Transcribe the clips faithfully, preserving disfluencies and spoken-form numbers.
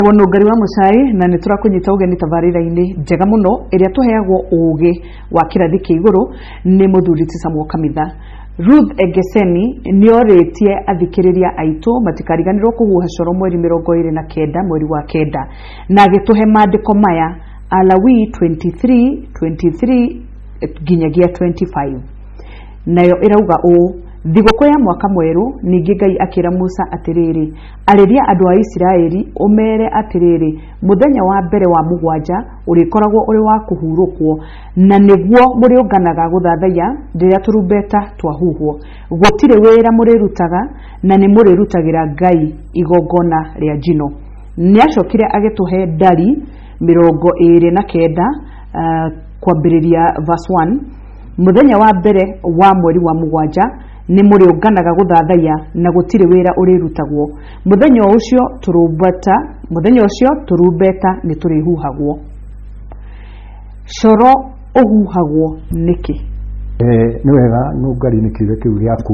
Wono ngari wa mucai na niturakunyita ugeni tabarira-ini njega muno iria tuheagwo ugi wa kirathi kia iguru ni muthuri ti Samuel Kamitha. Ruth Egeseni nioritie athikiriria aitu matikariganirwo kuhuha coro mweri mirongo iri na kenda mweri wa kenda na agituhe maandiko maya Alawi twenty-three twenty-three ginyagia twenty-five. Nayo irauga u thigũkũ ya mwaka mweru ningi Ngai akira Musa atiriri ariria andu a Isiraeli umere atiriri muthenya wa mbere wa mugwanja urikoragwo uri wa kuhurukwo na niguo muriunganaga guthathaiya riria turumbeta twahuhwo gutire wira murirutaga na ni murirutagira Ngai igongona ria njino. Niacokire agituhe Ndari mirongo iri na kenda uh, kwambiriria verse one. Muthenya wa mbere wa mweri wa mugwanja ni muriunganaga guthathaiya na gutire wira urirutagwo muthenya ucio turumbeta muthenya ucio turumbeta ni turihuhagwo. Coro uhuhagwo niki? Eh ni wega nungari ni kiugo kiu giaku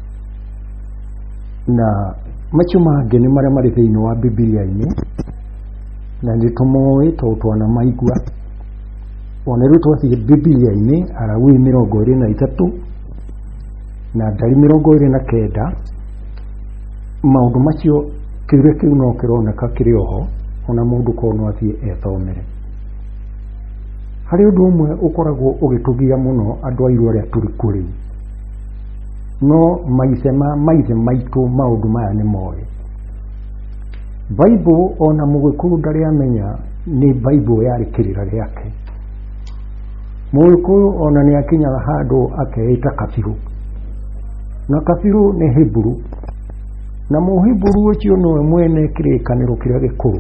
na macio mangi ni maria mari thiini wa Biblia-ini na nditumoe to twana maigua oneru twathi Biblia-ini Alawi mirongo iri na ithatu na Ndari mirongo iri na kenda. Maundu macio kiugo kiu no kironeka kiri oho ona mundu kono athie ethomere. Hari undu umwe ukoragwo ugitugia muno andu airu aria turi kuri no maisema maise maitu maundu maya ni moe. Bible ona mugikuru ndari amenya ni Bible yari kirira riake. Mugikuru ona ni akinya handu akeita kabiru na kabiru ni Hebrew na muhiburu ucio no mwene kirikaniro kiria gikuru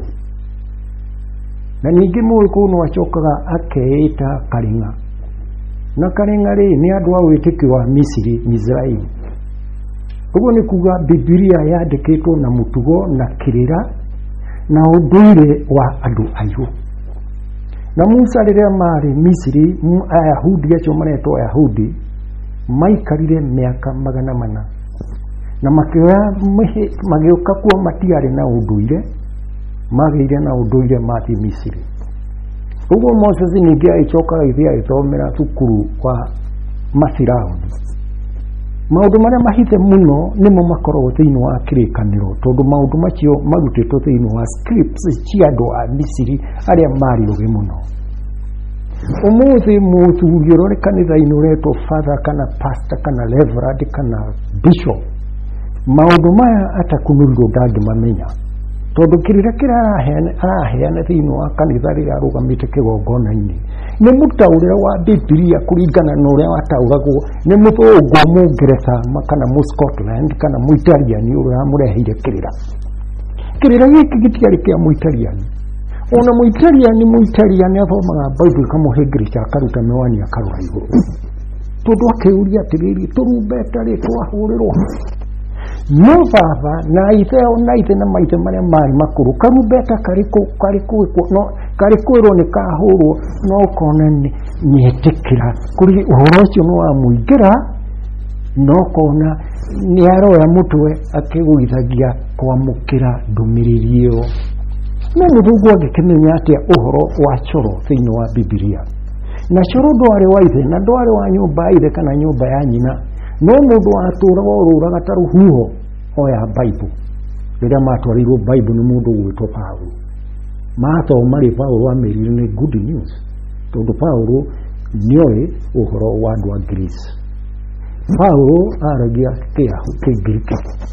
na ningi mugikuru no acokaga akeita Karinga na Karinga ri ni andu a witikio wa Misiri Mizraeli. Uguo ni kuga Biblia yandikitwo na mutugo na kirira na unduire wa andu airu. Na Musa riria mari Misiri Ayahudi acio maretwo Ayahudi maikarire miaka magana mana na makioya magioka kuo matiari na unduire magire na unduire mati Misiri. Uguo Moses ningi aicokaga ithia ithomera thukuru kwa Mafirauni. Maundu maria mahithe muno nimo makoragwo thiini wa kirikaniro tondu maundu macio marutitwo thiini wa scripts cia andu a Misiri aria mari ugi muno. Umuthi muthuri urore kanitha-ini uretwo father kana pastor kana reverend kana bishop maundu maya atakunurirwo ndangimamenya tondu kirira kiraheana araheana thiini wa kanitha riria arugamite kigongona-ini ni mutaurire wa Biblia kuringana na uria watauragwo ni muthungu Mungeretha kana mu Scotland kana mu Italian uria amureheire kirira. Kirira giki gitiari kia mu Italian ona mu Italian mu Italian athomaga Bible kamuhingirisha akaruta mewani akarura iguru tondu akiuria atiriri turumbeta ri twahurirwo no baba na itheo na ithe na maithe maria mari makuru karumbeta kariko kariko no kariko ro ni kahurwo no kona ni nyetikira kuri uhoro ucio no amuingira no kona ni aroya mutwe akigwithagia kwamukira ndumiriri iyo. No muthungu agikimenya atia uhoro wa coro thiini wa Biblia na coro ndwari wa ithe na ndwari wa nyumba ithe kana nyumba ya nyina no mundu aturaga ururaga taruhuho oya Bible. Riria matwarirwo Bible ni mundu gwitwo Paulo mathoma ri Paulo amerire ni good news tondu Paulo nioi uhoro wa andu a Greece. Paulo aragia kia Kigiriki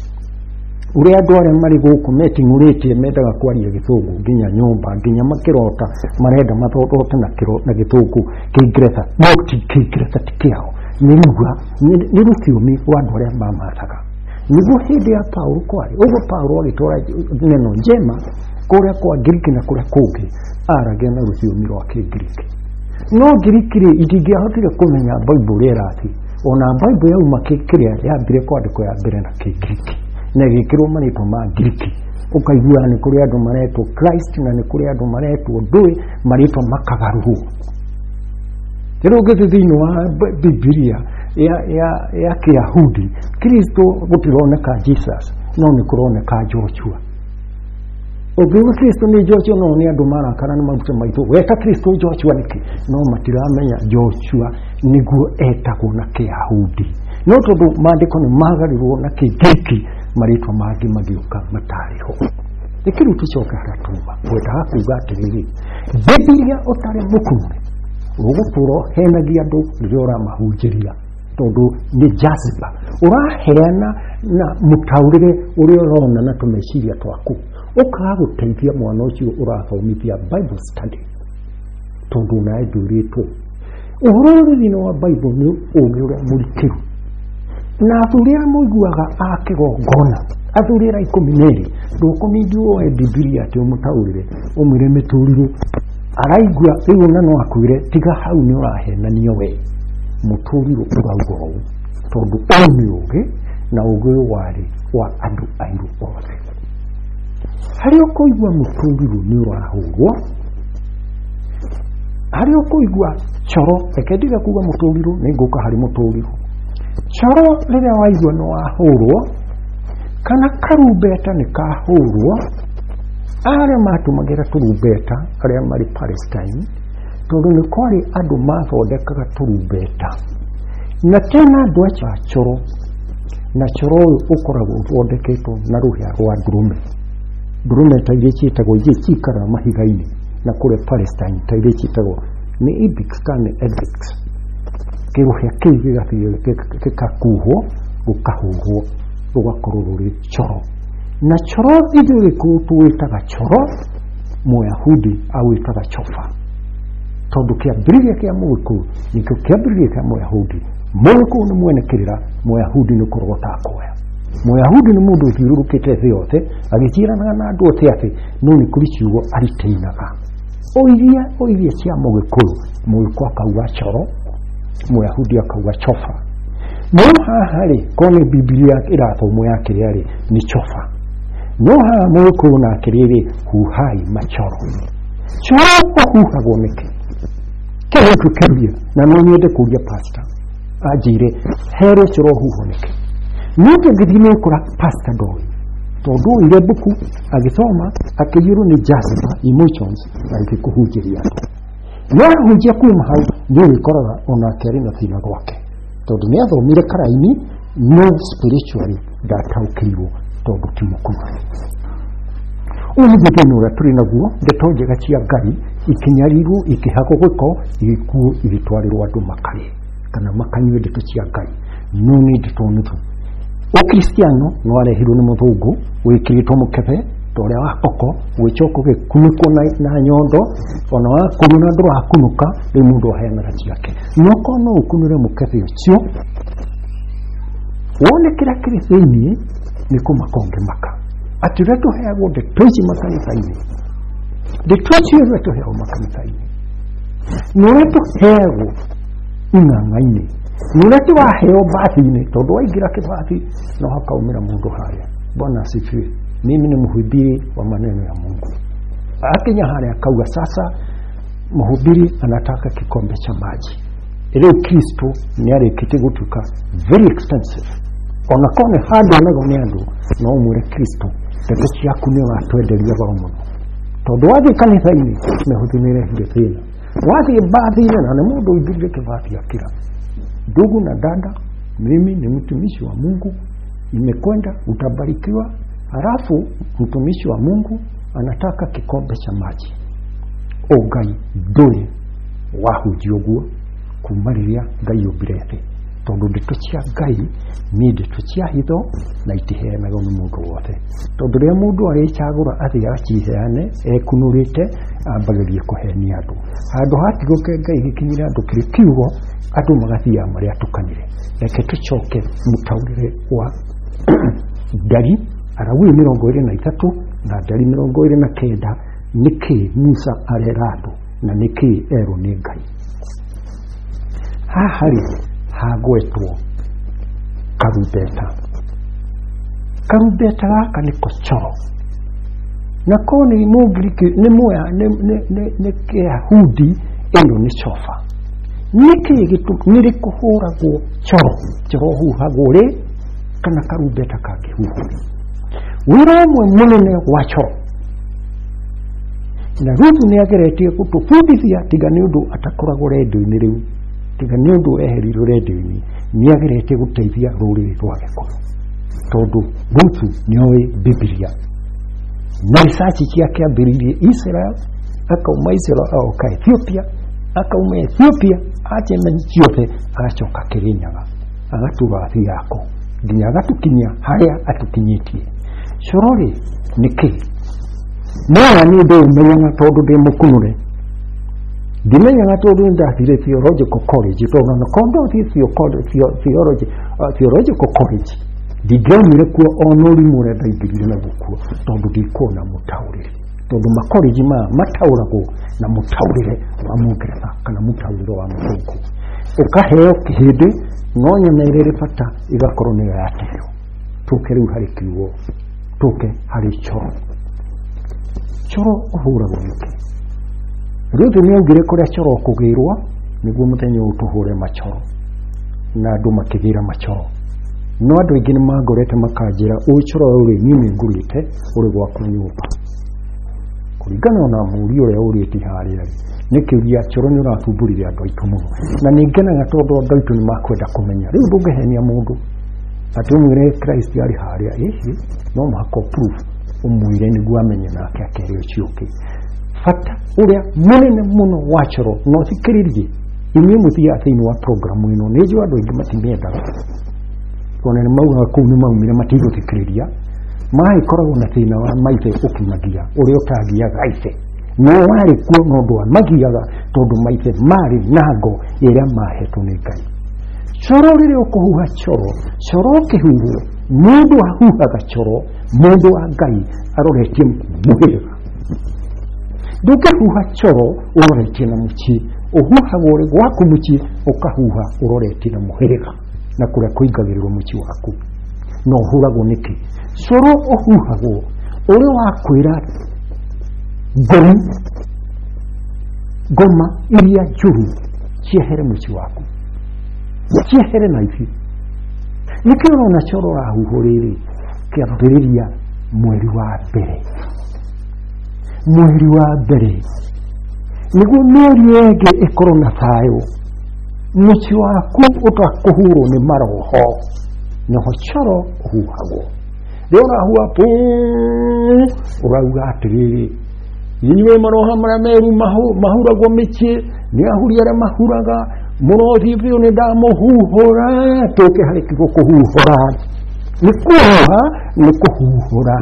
uria andu aria mari guku metinguritie mendaga kwaria githungu nginya nyumba nginya makirota marenda mathotote na kiro na githungu Kiingereza moti Kiingereza tikiao ni lugha ni ruthiumi wa andu aria mamathaga niguo hindi ya Paulo kwari. Uguo Paulo agitora neno njema kuria kwa Giriki na kuria kungi aragia na ruthiumi rwa Kigiriki no Giriki ri itingiahotire kumenya Bible irathi ona Bible yauma kiria yambire kwandiko ya mbere na Kigiriki na gikirwo marito ma Giriki ukaigua ni kuri andu maretwo Christ na ni kuri andu maretwo ndui marito makagaruhu. Rero gete thiini wa Biblia ya ya ya Kiyahudi Kristo gutironeka Jesus no ni kuroneka Joshua Ogiwa Kristo ni Joshua no ni andu marakara na maruta maitho weta Kristo Joshua niki no matiramenya Joshua niguo etagwo na Kiyahudi no tondu maandiko ni magarirwo na Kigiriki maritwa mangi magiuka matariho ikiru tucoka haratuma weta kuga atiriri Biblia utare mukumure uguturo henagia andu riora mahunjiria tondu ni jaziba uraheana na mutaurire uri urona na tumeciria twaku ukaguteithia mwana ucio urathomithia Bible study tondu na nduritwo uhoro thino wa Bible ni ugi uria murikiru na athuria muiguaga akigongona athurira ikumi neri ndukumindio e Biblia ati umutaurire umire mituriro araigua riu na no akwire tiga hau ni urahenanio we muturiro uraugo tondu oni ugi na ugi wari wa andu airu othe hari okoigwa muturiro ni urahurwo hari okoigwa choro ekediga kuga muturiro ni nguka hari muturiro choro rire waigwa no wahurwo kana karumbeta ni kahurwo are matumagira turumbeta aria mari Palestine tondu ni kwari andu mathondekaga turumbeta na tena andu acha choro na choro uyu ukoragwo uthondeketwo na ruhia rwa ndurume ndurume ta iria ciĩtagwo iria cikara mahiga-inĩ na kure Palestine ta iria ciĩtagwo ni ibex kana ibex kiruhia kiu gigathiĩ gĩkakuhwo gũkahũhwo rũgakorwo rũrĩ choro na choro ithuĩ gĩkũyũ tũwĩtaga choro Mũyahudi awĩtaga chofa tondu kĩambĩrĩria kĩa Mũgĩkũyũ nĩkĩo kĩambĩrĩria kĩa Mũyahudi Mũgĩkũyũ nĩ mwenekĩrĩra Mũyahudi nĩ kũrogota akoya Mũyahudi nĩ mũndũ ũthiũrũrũkĩte thĩ yothe agĩciaranaga na andũ othe atĩ no nĩ kũrĩ ciugo ariteinaga oiria oiria cia Mũgĩkũyũ Mũgĩkũyũ akauga choro Mũyahudi akauga chofa no haha rĩ kone Biblia ĩrathomwo ya kĩrĩa rĩ ni chofa no haha Mũgĩkũyũ na kĩrĩa huhai machoro choro huhagwo nĩkĩ kĩrĩa tũkĩria na no nyende kũria pastor ajire here choro huho nĩkĩ no tũngĩthime kũra pastor ndoi tondu ile buku agisoma akiyuru ni jaziba emotions akikuhunjiria no hunjia kuma hau ndio ikoraga ona keri na thina gwake tondu ni athomire karaini no spiritually ndataukirwo tondu ti mukuru uyu githino ra turi naguo ndeto njega cia Ngai ikinyarirwo ikihako gwiko igikuo igitwarirwo andu makari kana makanywe ndeto cia Ngai no ni ndeto nuthu Ukristiano no arehirwo ni muthungu wikiritwo mukebe toria wa koko wichoko gikuniko na, na nyondo ona wa kununa ndro akunuka ri mundu aheanaga ciake no kono ukunure mukebe ucio wone kira kiri thini ni kumakonge maka atireto heagwo de twiji makanitha-ini de twiji reto heagwo makanitha-ini no reto heagwo ing'ang'a-ini Nileti wa heo bathi-ini tondu waingira kibathi no hakaumira mundu haya Bwana asifiwe mimi ni mhubiri wa maneno ya Mungu akinya hali akauga sasa mhubiri anataka kikombe cha maji ile Kristo ni arikite gutuka very expensive ona kone hado nago ni andu no umure Kristo teto ciaku ni watwenderia ba muno tondu wathi kanitha-ini mehudumire hithina wathi bathi-ini na mundu ibirire kibathi akira Ndugu na dada, mimi ni mtumishi wa Mungu, nimekwenda utabarikiwa. Halafu mtumishi wa Mungu anataka kikombe cha maji. Ogai dole wahujioguo kumariria Ngai obirete. Tondu ndeto cia Ngai ni ndeto cia hitho na itiheanagwo ni mundu wothe. Tondu ria mundu aricagura athi aciheane ekunurite ambagirie kuhenia andu. Handu hatigoke Ngai gikinyira andu kiri kiugo andu magathia maria tukanire reke tucoke mutaurire wa Ndari arawi mirongo ĩrĩ na ithatũ na Ndari mirongo ĩrĩ na kenda niki Musa arerado na niki ero ni Ngai hahari hagwetwo karumbeta karumbeta gaka niko choro na koni Mugiriki ni moya ni Kiyahudi eno ni chofa niki gitu nilikuhuragwo choro choro huhagore kana karumbeta kakihuhuri wira mwe munene wa choro na Ruth nĩ ageretie gũtũbundithia tiga nĩ ũndũ atakoragwo rendo-inĩ rĩu, tiga nĩ ũndũ eherirwo rendo-inĩ, nĩ ageretie gũteithia rũrĩrĩ rwa Gĩkũyũ, tondũ Ruth nĩoĩ Biblia na research ciake ambĩrĩirie Israel, akauma Israel agoka Ethiopia, akauma Ethiopia akĩmenya ciothe, agacoka Kĩrĩnyaga, agatũra thĩ yako nginya agatukinyia harĩa atukinyĩtie. Cororĩ nĩkĩ? Naya nĩ ũndũ ũmenyaga tondũ ndĩ mũkunũre, ndimenyaga tondũ ndathire theological college, tondũ na kondothi theology theological college ndingĩaumire kuo ona ũrimũ ũrĩa ndaingĩrire na gũkuo, tondũ ndikuona mũtaũrĩre, tondũ makoleji maya mataũragwo na mũtaũrĩre wa Mũngeretha kana mũtaũrĩre wa Mũthũngũ, ũkaheo kĩhĩndĩ no nyama ĩrĩ bata igakorwo nĩyo yateyo. Tũke rĩu harĩ kiugo, tũke harĩ Coro. Coro ũhũragwo nĩkĩ? Ruth nĩaugire kũrĩa Coro kũgĩrwo nĩguo mũthenya ũtũhũre macoro, na andũ makĩgĩra macoro. No andũ aingĩ nĩ mangorete makanjĩra ũyũ Coro ũrĩ niĩ nĩngũrĩte ũrĩ gwaku nyũmba. Kũringana na mũri ũrĩa ũrĩte harĩa, nĩ kĩũria Coro nĩ ũrathumbũrire andũ aitũ mũno, na nĩngenaga tondũ andũ aitũ nĩ makwenda kũmenya. Rĩu ndũngĩhenia mũndũ atĩ ũmwĩre Christ arĩ harĩa, ĩhĩ no mũhaka proof ũmwĩre nĩguo amenye nake akĩrĩ ũcio ũngĩ. Bata ũrĩa mũnene mũno wa Coro, no thikĩrĩrie inyuĩ mũthiaga thĩinĩ wa programu ĩno, nĩ njũĩ andũ aingĩ matimĩendaga tondũ nĩ maugaga kũu nĩ maumire matigũthikĩrĩria, magĩkoragwo na thĩna wa maithe ũkimagia ũrĩa ũtangĩaga ithe, no warĩ kuo no ũndũ wa magiaga tondũ maithe marĩ na ngo ĩrĩa mahetwo nĩ Ngai. Coro rĩrĩa ũkũhuha Coro, Coro ũkĩhuhwo, mũndũ ahuhaga Coro, mũndũ wa Ngai aroretie mũhĩrĩga. Ndũngĩhuha Coro ũroretie na mũciĩ, ũhuhagwo ũrĩ gwaku mũciĩ, ũkahuha ũroretie na mũhĩrĩga na kũrĩa kũingagĩrĩrwo mũciĩ waku. No ũhũragwo nĩkĩ? Coro ũhuhagwo ũrĩ wa kwĩra ngoma, ngoma iria njũru ciehere mũciĩ waku, ciehere na ici. Nĩkĩ ũrona Coro rahuhwo rĩrĩ kĩambĩrĩria mweri wa mbere, mweri wa mbere nĩguo mĩeri ĩngĩ ĩkorwo na thayũ, mũciĩ waku ũtakũhurwo nĩ maroho, noho Coro ũhuhagwo. Rĩu ũrahuha pũũ, ũrauga atĩrĩrĩ, inyuĩ maroha marĩa meru mahuragwo mĩciĩ, nĩ ahuri arĩa mahuraga, mũrothi biũ nĩ ndamũhuhũra. Tũke harĩ kiugo kũhuhũra, nĩ kuoha nĩ kũhuhũra.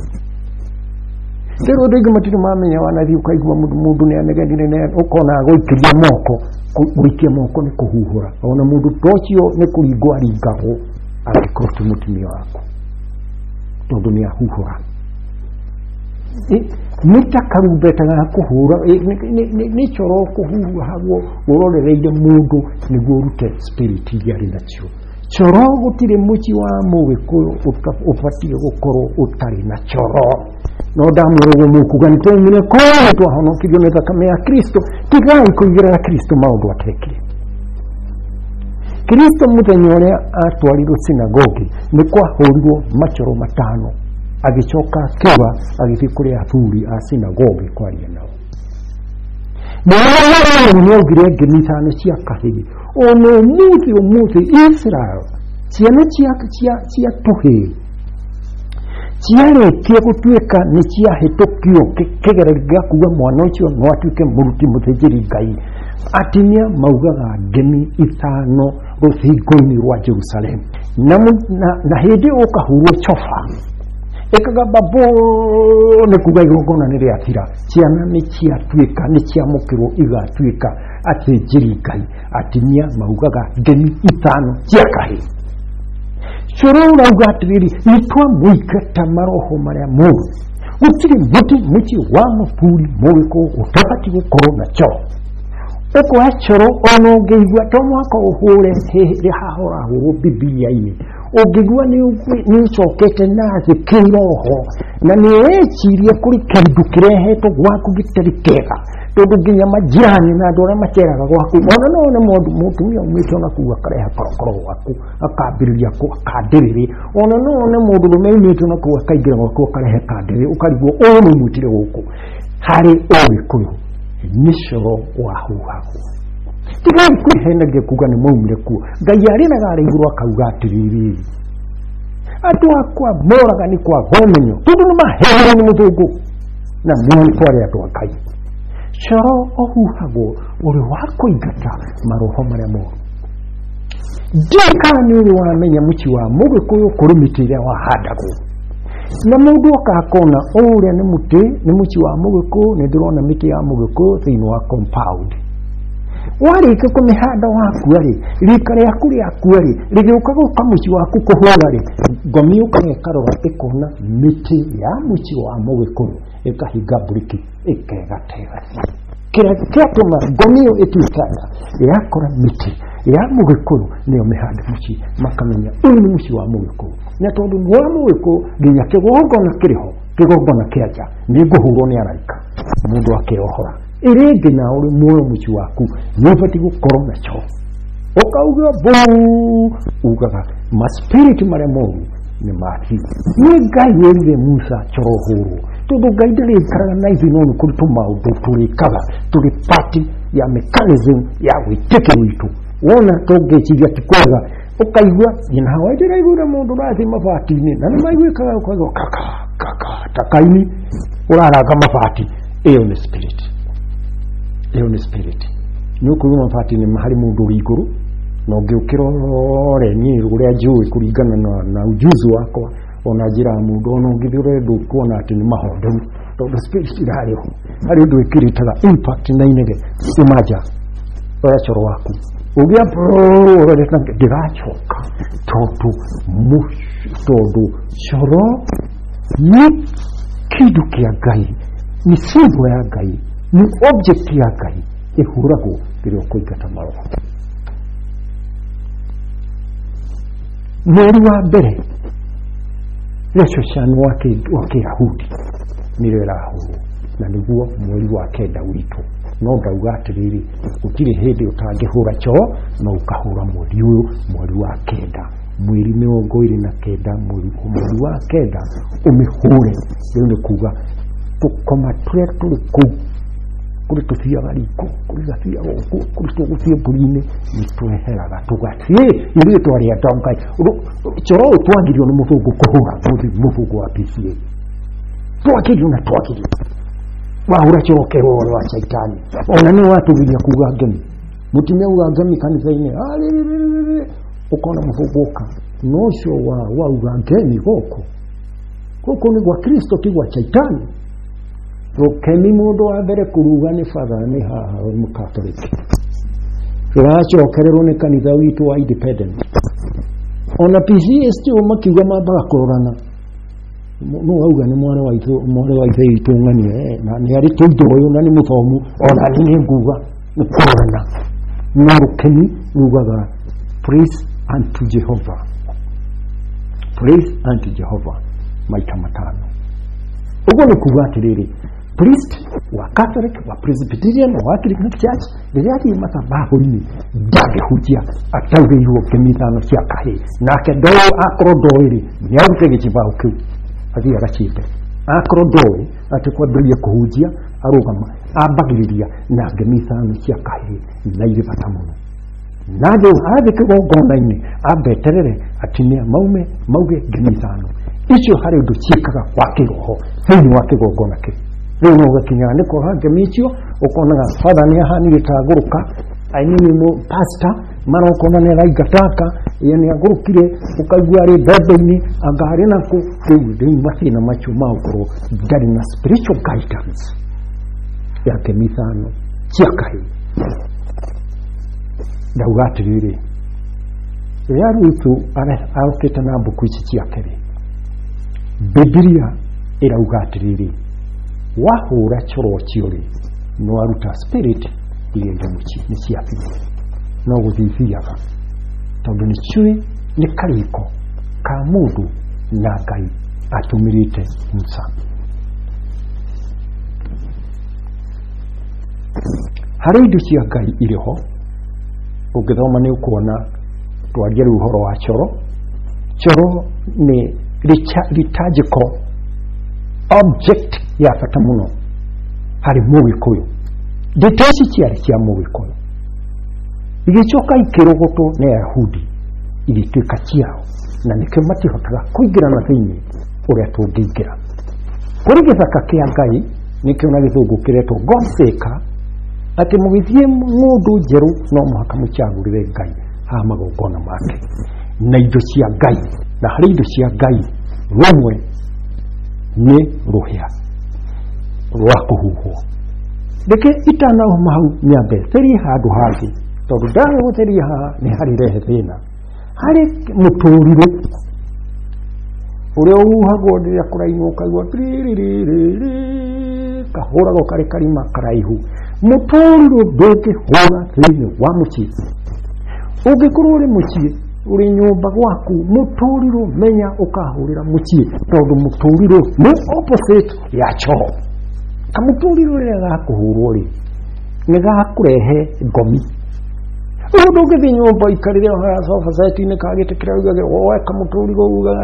Rĩu andũ aingĩ matirĩ mamenya, wanathiĩ ũkaigua mũndũ nĩ anegenire, ũkona gũikĩria moko, gũikia moko nĩ kũhuhũra. Ona mũndũ tocio nĩ kũringwo aringagwo angĩkorwo ti mũtumia waku, tondũ nĩ ahuhũra. Nĩ ta karumbeta ga kũhũra, nĩ Coro kũhuhagwo ũrorereire mũndũ nĩguo ũrute spirit iria arĩ nacio. Coro gũtirĩ mũciĩ wa Mũgĩkũyũ ũbatiĩ gũkorwo ũtarĩ na Coro. No ndamũrũgwo mũkuga nĩ twaumire kũrĩa twahonokirio nĩ thakame ya Kristo, tigai kũigĩrĩra Kristo maũndũ atekire. Kristo mũthenya ũrĩa atwarirwo sinagogi nĩ kwahũrirwo macoro matano, agĩcoka akiuga agĩthiĩ kũrĩ athuri a sinagogi kwaria nao. Nĩ augire ngiri ithano cia kahĩĩ, ona ũmũthĩ ũmũthĩ Israel ciana cia tũhĩĩ ciarĩtie gũtuĩka nĩ ciahĩtũkio kĩgeranio gĩa kuuga mwana ũcio no atuĩke mũruti mũthĩnjĩri Ngai. Atimia maugaga ngemi ithano rũthingo-inĩ rwa Jerusalemu, na hĩndĩ ũkahurwo coba ĩkagamba bũũ, nĩ kuuga igongona nĩ rĩathira, ciana nĩ ciatuĩka nĩ ciamũkĩrwo igatuĩka athĩnjĩri Ngai. Atimia maugaga ngemi ithano cia kahĩĩ. Coro ũrauga atĩrĩrĩ, nĩ twamũingata maroho marĩa moru, gũtirĩ mũtĩ mũciĩ wa mũthuri Mũgĩkũyũ ũtabatiĩ gũkorwo na Coro. Ũkoya Coro ona ũngĩigua to mũhaka ũhũre haha ũrahũrwo Bibilia-inĩ, ũngĩigua nĩ ũcokete na thĩ kĩroho na nĩ wecirie kũrĩ kĩndũ kĩrehetwo gwaku gĩtarĩ kĩega, tondũ nginya majirani na andũ arĩa maceraga gwaku ona no one mũtumia umĩte ona kuu akareha korokoro gwaku akambĩrĩria akandĩrĩrĩ, ona no one mũndũ ũrũme umĩte ona kuu akaingĩra gwaku akarehe kandĩrĩrĩ, ũkarigwo ũũ nĩ ũmwĩtire gũkũ. hari Ogikuyu ni coro wahuhahu tigai kwihenagia kuga ni maumire kuo Ngai arinaga ari iguru akauga atiriri atu akwa moraga ni kwa gomenyo tundu ni mahero ni muthungu na mimi kwari atu akai coro ohuhago uri wakoigata maroho maria moru Dika ni uri wamenya muchi wa Mugikuyu kurumitire wa hadago na mundu akakona ore ni muti ni muchi wa Mugikuyu ni ndirona miti ya Mugikuyu thini wa compound wari ke kumihanda waku ari rikare yakuri akuari rigiuka guka muchi waku kuhwala ri gomi ukare karora ikona miti ya muchi wa Mugikuyu ikahiga buriki ikegatega kira kiatuma gomio etuikana yakora miti ya Mugikuyu niyo mihanda muchi makamenya uyu ni muchi wa Mugikuyu na tondu wa Mugikuyu ginya kigogona kiriho kigogona kiaja ni guhuro ni araika mundu akirohora irege na uri muyo muchi waku nifati gukoro na cho okauga bu ugaga ma spirit mare moru ni mati ni Ngai yerire Musa chorohuru tudo Ngai dele karaga na ivino ni kulituma uduturi kaba turi party ya mechanism ya witeke witu wona toge chiga tikwaga okaigwa ina hawaidira igura mundu rathi mafati ni na maigwe kaga kwa kaka kaka takaini uraraga mafati eyo ni spirit eyo ni spirit nuko yuma mafati ni mahali mundu riguru no geukirore ni ruria juu kuringana na, na ujuzi wako onajira mundu ono ngithire ndu kuona ati ni mahonde to the spirit irari ho ari ndu ikiritaga impact na inege imaja orachoro waku ugia pro oreta ndigachoka tondu mushtodu choro ni kidu kia Ngai ni sibo ya Ngai ni object ya Ngai ihurago biro kuigata maroho mweri wa mbere lecho shanu wake wake Yahudi nirera huru na niguo mweri wa kenda witu no ndauga atiriri ukiri hindi utangihura cho no ukahura mweri uyu mweri wa kenda mweri miongo iri na kenda mweri mweri wa kenda umihure riu ni kuga tukoma twe tuli ku kuri tufia bariko kuri zafia oku kuri tugufia burine nitweheraga tugatie iri twari atonkai choro twangirio ni mufugo kuhura muthi mufugo wa P C A twakirio na twakirio wahura choro kero wa shaitani ona ni watu bilia kuga gemi mutimia uga gemi kanisa ine ali ukona mufugoka nosho wa wa uga gemi goko goko ni kwa Kristo kigwa shaitani rokemi mundu wa mbere kuruga ni father ni haha mu Catholic kiracho kerero ni kanitha witu wa independent ona P C S ti umakiuga mabara kurorana no auga ni mwana wa itu mwana wa itu itungani eh na ni ari tudoyo na ni muthomu ona ni nguga ni kurorana na rokemi nguga praise unto Jehovah praise unto Jehovah maita matano ugo ni kuga atiriri priest wa Catholic wa Presbyterian wa Catholic Church ndiye matabaho ni dage hujia atauge yuo kemithano cia kahe nake ndo akrodoiri ni arutege kibao kiu athia gachite akrodoiri atikwa ndiye kuhujia arugama abagiriria na gemithano cia kahe na ile batamuno nage ade kigogona ini abeterere atinia maume mauge gemithano icio hari ndu ciikaga kwa kiroho thini wa kigogona ke riu no gakinya ni ko hange micio ukonaga father ni hani gitaguruka ainini mu pastor mara ukona ni raigataka yani agurukire ukaigua ri bebeni agari na ku ndi mathina macho maukoro ndari na spiritual guidance yake mithano ciakai daugatirire yarutu ara aukita na mbuku ici ciakere Biblia iraugatiriri wahura choro chiori no aruta spirit iende muchi ni ciapi no guthithiaga tondu ni chui ni kariko ka mundu na Ngai atumirite Musa hari indu cia Ngai iriho ugithoma ni ukuona twagia uhoro wa choro choro ni liturgical object ya fata muno hari Mũgĩkũyũ ndeto ici ciarĩ cia Mũgĩkũyũ igĩcoka ikĩrogotwo nĩ Ayahudi igĩtuĩka ciao na nĩkĩo matihotaga kũingĩra na thĩinĩ ũrĩa tũngĩingĩra kũrĩ gĩthaka kĩa Ngai nĩkĩo na gĩthũngũ kĩretwo God Sacre atĩ mũgĩthiĩ ng'ũndũ njerũ no mũhaka mũcagũrĩre Ngai ha magongona make na indo cia Ngai na harĩ indo cia Ngai rũmwe nĩ rũhĩa rwa kũhuhwo reke itanauma hau nyambe therie handũ hangĩ tondũ ndaga gũtheria haha nĩ harĩ rehe thĩna harĩ mũtũrirũ ũrĩa ũhuhagwo rĩrĩa kũraimwo ũkaigua kahũragwo karĩ karima karaihu mũtũrirũ ndũngĩhũra thĩinĩ wa mũciĩ ũngĩkorwo ũrĩ mũciĩ ũrĩ nyũmba gwaku mũtũrirũ menya ũkahũrĩra mũciĩ tondũ mũtũrirũ nĩ opposite ya choo kamũtũrirũ rĩrĩa gakũhũrwo rĩ nĩ gakũrehe ngomi ũndũ ũngĩthiĩ nyũmba ikarĩre ha sofa set-inĩ kagĩte kĩrĩa ugage oe kamũtũrirũ ugaga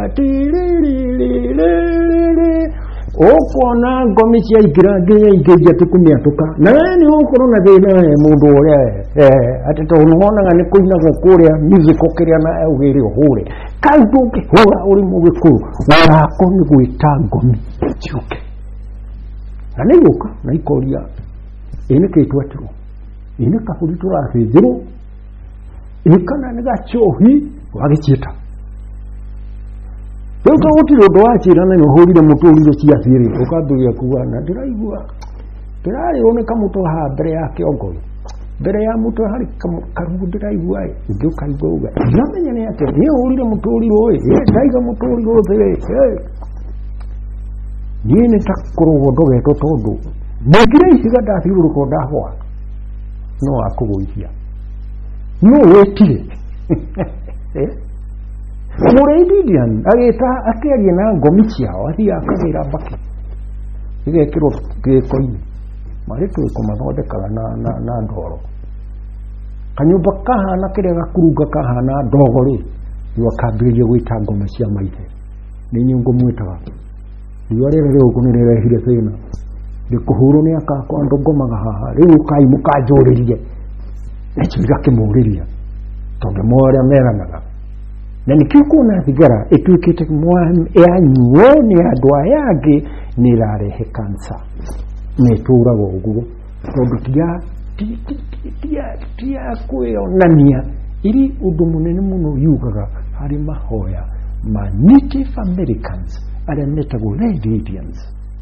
ũkuona ngomi cia ingĩra nginya ingĩnja tũkũmĩatũka na nĩ ũkorwo na thĩna mũndũ ũrĩa atĩ tondũ wonaga nĩ kũinagwo kũrĩa musical kĩrĩa na augĩre ũhũre kaĩ ndũngĩhũra ũrĩ Mũgĩkũyũ wako nĩ gwĩta ngomi ciũke na nĩ gũka na ikoria ĩnĩ kĩtwatirwo ĩnĩ kaburi tũrathĩnjĩrwo ĩkana nĩ gachohi wagĩciĩta rĩu to gũtirĩ ũndũ wacĩra na nĩũhũrire mũtũrirũ ciathirĩ ũkambĩrĩria kuga na ndĩraigua ndĩrarĩrwo nĩ kamũtwe haha mbere ya kĩongo mbere ya mũtwe harĩ karungu ndĩraigua ingĩ ũkaigua uga ndiramenya nĩ atĩa nĩũhũrire mũtũrirũ ndaiga mũtũrirũ thĩ niĩ nĩ ta kũrogwo ndogetwo tondũ mũngire iciga ndathiũrũrũka ndahwa no akũgũithia no wetire mũrĩithirian agĩta akĩaria na ngomi ciao athiĩ akagĩra mbaki igekĩrwo gĩko-inĩ marĩ twĩko mathondekaga na, na, na ndoro kanyũmba kahana kĩrĩa gakurunga kahana ndogo rĩ rĩu akambĩrĩria gwĩta ngoma cia maithe nĩ nyũngũ mwĩtaga riũa rĩrĩ rĩũku nĩ rĩrehire thĩna rĩkũhũrwo nĩ akakwa andũ ngomaga haha rĩu ũkai mũkanjũrĩrie nĩkĩo igakĩmũrĩria tondũ morĩa meranaga na nĩkĩo kuona thigara ĩtuĩkĩte yanyuo nĩ andũ aya angĩ nĩ ĩrarehe kansa nĩ ĩtũraga ũguo tondũ tia kwĩonania iri ũndũ mũnene mũno yugaga harĩ mahoya ma Native Americans arĩa metagwo Red Indians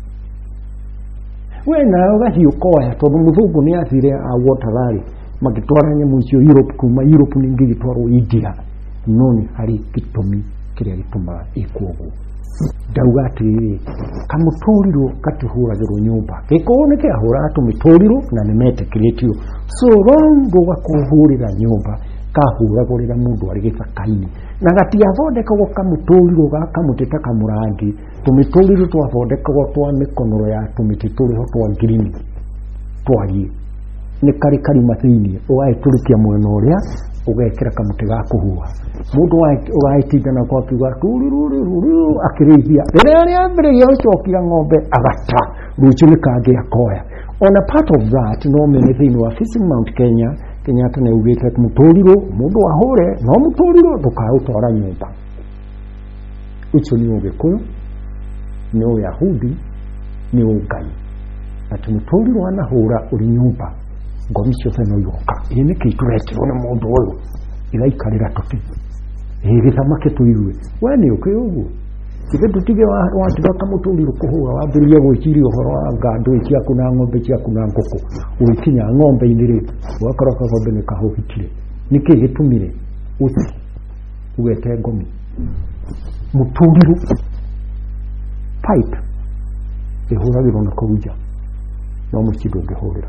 we nawe ũgathiĩ ũkoya tondũ mũthũngũ nĩ athire agwotararĩ magĩtwara nyamũ icio Europe kuma Europe ningĩ gĩtwarwo India no nĩ harĩ gĩtũmi kĩrĩa gĩtũmaga ĩkwo ũguo ndauga atĩrĩrĩ kamũtũrirũ gatihũragĩrwo nyũmba gĩkorwo nĩ kĩahũraga tũmĩtũrirũ na nĩ metĩkĩrĩtio so rongo gakũhũrĩra nyũmba kahũragwo rĩrĩa mũndũ arĩ gĩthaka-inĩ na gatiathondekagwo kamũtũrirũ gakamũtĩ ta kamũrangi tũmĩtũrirũ twathondekagwo twa mĩkonoro ya tũmĩtĩ tũrĩho twa ngirini twariĩ nĩ karĩ karima thĩinĩ ũgagĩtũrĩkia mwena ũrĩa ũgekĩra kamũtĩ ga kũhuha mũndũ ũgagĩtindana kwa kiuga tururururu akĩrĩithia rĩrĩa rĩambĩrĩria gũcokira ng'ombe agata rũciũ nĩ kangĩ akoya on a part of that no mene thĩinĩ wa Fishing Mount Kenya Kenyatta nĩ ugĩte mũtũrirũ mũndũ ahũre no mũtũrirũ ndũkaũtwara nyũmba ũcio nĩ Ũgĩkũyũ nĩ Ũyahudi nĩ Ũngai atĩ mũtũrirũ anahũra ũrĩ nyũmba ngomi ciothe no igoka ĩĩ nĩkĩ tũretirwo nĩ mũndũ ũyũ igaikarĩra tũti ĩĩ gĩthamake tũigue we nĩ ũkĩ ũguo ithe tũtige watiga kamũtũrirũ kũhũra wambĩrĩria gwĩciria ũhoro wa ngandũ ciaku na ng'ombe ciaku na ngũkũ ũgĩkinya ng'ombe-inĩ rĩ ũgakora kagombe nĩ kahũhitire nĩkĩ gĩtũmire ũti ugete ngomi mũtũrirũ pipe ĩhũragĩrwo na kũu nja no mũciĩ ndũngĩhũrĩra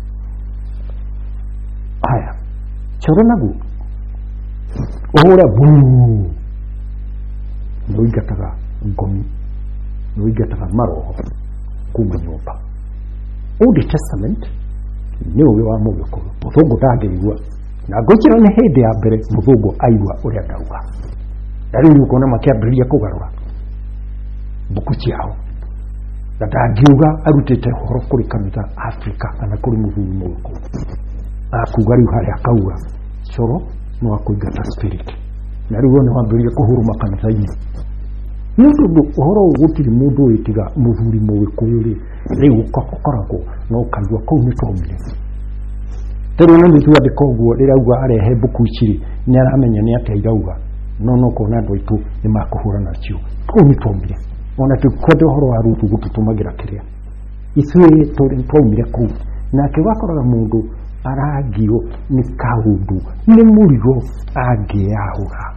haya choro naguo ũhũre buu nĩ ũingataga ngomi nĩ ũingataga maroho kuma nyũmba Old Testament nĩ ũgĩ wa Mũgĩkũyũ mũthũngũ ndangĩigua na ngũkĩra nĩ hĩndĩ ya mbere mũthũngũ aigua ũrĩa ndauga na rĩu ũkona makĩambĩrĩria kũgarũra mbuku ciao na ndangiuga arutite horo kuri kanitha Africa kana kuri muthuri muko akuga riu hari akauga coro no akuigata spirit na riu ne wambirie kuhuruma kanitha-ini mundu horo gutiri mundu itiga muthuri muko ri riu kokorako no kaigwa kuu ni tomire tero na ndu ade koguo rirauga arehe buku iciri ni aramenya ni ateirauga no no kona ndo itu ni makuhura nacio kuu ni tomire ona tukwede horo wa rutu gututumagira kiria iswe tori tomire kuu na kiwakoraga mundu aragio ni kaundu ni murigo agiahura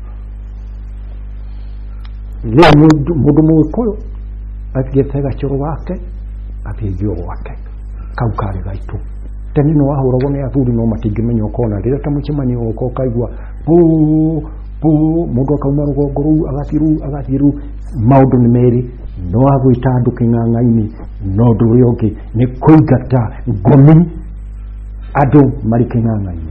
le mundu mundu muko atigethega choro wake atigio wake kaukare gaitu tani no ahura gone athuri no matingimenya ukona rira tamukimanyo uko kaigwa pu pu mundu akauma rugongo ru agathiru agathiru maundu ni meri no agwita andu king'ang'a-ini no ndu riongi ni kuigata ngomi adu mari king'ang'a-ini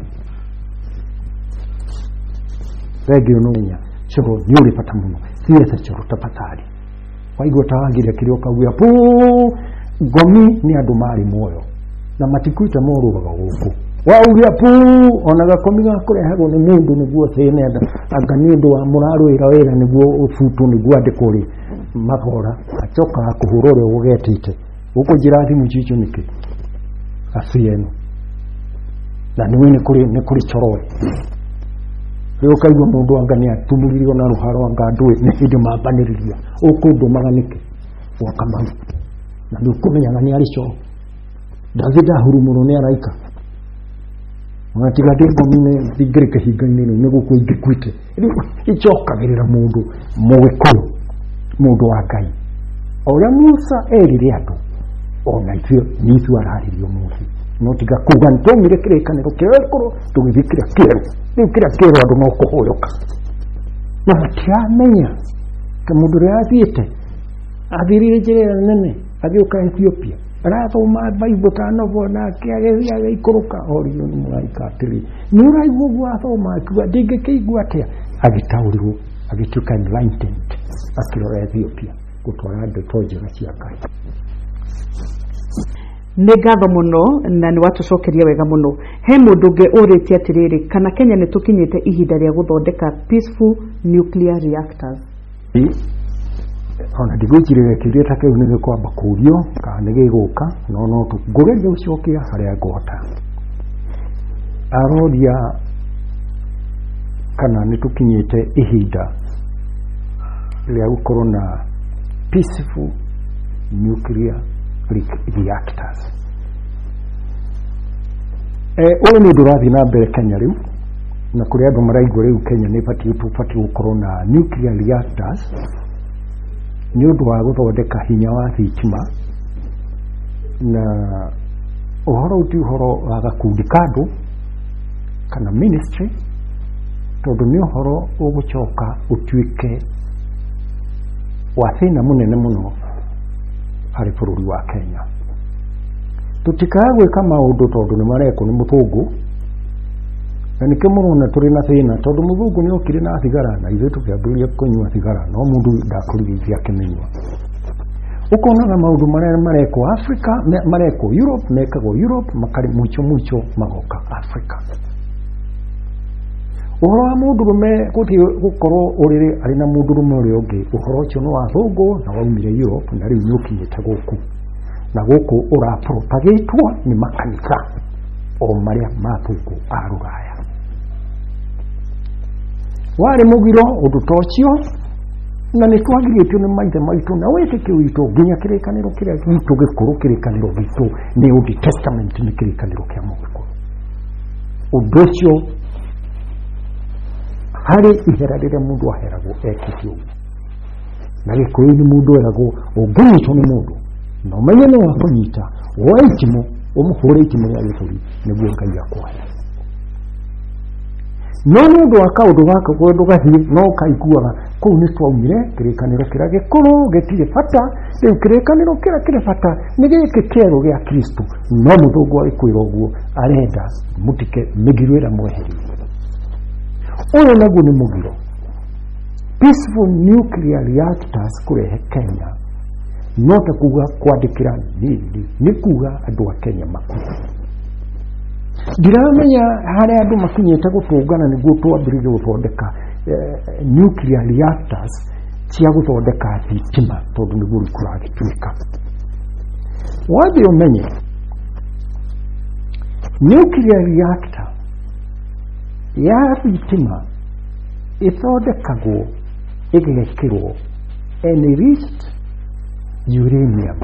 regio no nya choro ni uri pata muno siesa choro tapatari waigwa tawagire kirio kagua pu ngomi ni andu mari moyo na matikuita moru baga guku wauria pu onaga komiga kurehagwo ni mundu niguo thenenda anga ni ndu wa muraro ira wira niguo ufutu niguo andikuri magora achoka kuhurore ugetite uko jirati muchicho niki asieno na niwe ni kuri ni kuri choroe yo kaigwa mundu anga ni atumuririo na ruharo anga ndwe ni hidi mabaniriria uko ndo maganike wakama na ndukumenya ngani alicho Davida hurumuno ni araika Mwatigade ngomine zigereka higaine no nego kuigikwite ichoka gerera mundu muwekolo mundu wa Ngai oya Musa erire atu ona itio nitu araririo musi no tiga kuga ntomire kirekaniro kero tugithikira kero nikira kero andu no kuhoyoka na tiamenya ke mundu reathiete athirire njira nene athioka Ethiopia rathoma Bible kana bona kiageria geikuruka orio ni muraika atiri ni uraigu gwathoma kuga dinge kiigua atia agitaurirwo agituka enlightened akirora Ethiopia gutwara andu tojera cia Ngai nĩ ngatho mũno na nĩ watucokeria wega mũno he mũndũ ũngĩ ũrĩtie atĩrĩrĩ kana Kenya nĩ tũkinyĩte ihinda rĩa gũthondeka peaceful nuclear reactors ona ndigwikirire kiria take unige kwamba kurio kana nigiguka no no tugugeria ucokia haria ngota arodia kana nitukinyite ihinda ria gukorwo na peaceful nuclear reactors eh uyu ni ndurathi na mbere Kenya riu na kuri andu maraigwa riu Kenya ni pati tupati gukorwo na nuclear reactors ni undu wa guthondeka hinya wa thitima na uhoro uti uhoro wa gakundi kandu kana ministry tondu ni uhoro ugucoka utuike wa thina munene muno hari bururi wa Kenya tutikaga gwika maundu tondu ni mareko ni muthungu na nike murona turi na thina tondu muthungu ni okire na thigara na ithu tukiambiria kunywa thigara no mundu ndakurigithia kimenywa ukona na maundu marere mareko Africa mareko Europe mekagwo Europe makari mucho mucho magoka Africa uhoro wa mundu rume guti gukorwo urire ari na mundu rume uri ungi uhoro ucio no wathungu na waumire Europe na riu nyukinyite guku na guku urapropagitwo ni makanitha o maria mathungu a Ruraya wari mugiro undu tocio na ni twagirĩtio nĩ maithe maitũ na wĩtĩkio witũ nginya kĩrĩkanĩro kĩrĩa gitũ gĩkũrũ kĩrĩkanĩro gitũ nĩ Old Testament nĩ kĩrĩkanĩro kĩa mũgĩkũrũ ũndũ ũcio harĩ ihera rĩrĩa mũndũ aheragwo ekĩtio na gĩkũyũ-inĩ mũndũ eragwo ũngĩnyitwo nĩ mũndũ na ũmenye nĩ wakũnyita woe itimũ ũmũhũre itimũ rĩa gĩbũri nĩguo Ngai akuohe no mundu wa kaundu gaka gwendu gathiri no kaiguaga kuu ni twaumire kirikaniro kira gikuru gitire bata riu kirikaniro kira kire bata ni giki kero gya Kristo no muthungu agikwira uguo arenda mutike migirwira mweheri uyu naguo ni mugiro peaceful nuclear reactors kurehe Kenya no ta kuga kwandikira nini ni kuga andu a Kenya makuru ndiramenya haria andu makinyete gutungana niguo twambiririe guthondeka uh, nuclear reactors cia guthondeka thitima tondu niguo rikuragituika wathi umenye nuclear reactor ya thitima ithondekagwo igekirwo enriched uranium